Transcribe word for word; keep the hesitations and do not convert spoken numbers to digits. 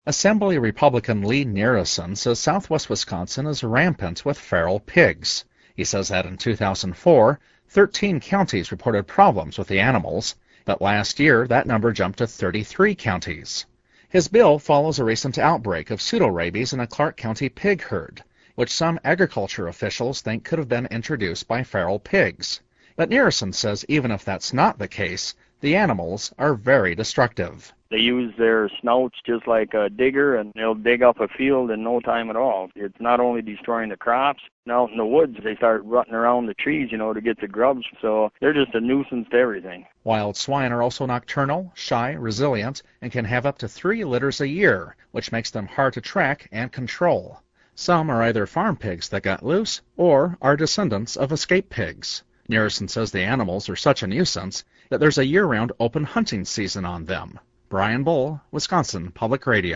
Assembly Republican Lee Nearison says southwest Wisconsin is rampant with feral pigs. He says that in two thousand four, thirteen counties reported problems with the animals, but last year that number jumped to thirty-three counties. His bill follows a recent outbreak of pseudorabies in a Clark County pig herd, which some agriculture officials think could have been introduced by feral pigs. But Nearison says even if that's not the case, the animals are very destructive. They use their snouts just like a digger, and they'll dig up a field in no time at all. It's not only destroying the crops, and out in the woods they start rutting around the trees, you know, to get the grubs. So they're just a nuisance to everything. Wild swine are also nocturnal, shy, resilient, and can have up to three litters a year, which makes them hard to track and control. Some are either farm pigs that got loose or are descendants of escaped pigs. Nearison says the animals are such a nuisance that there's a year-round open hunting season on them. Brian Bull, Wisconsin Public Radio.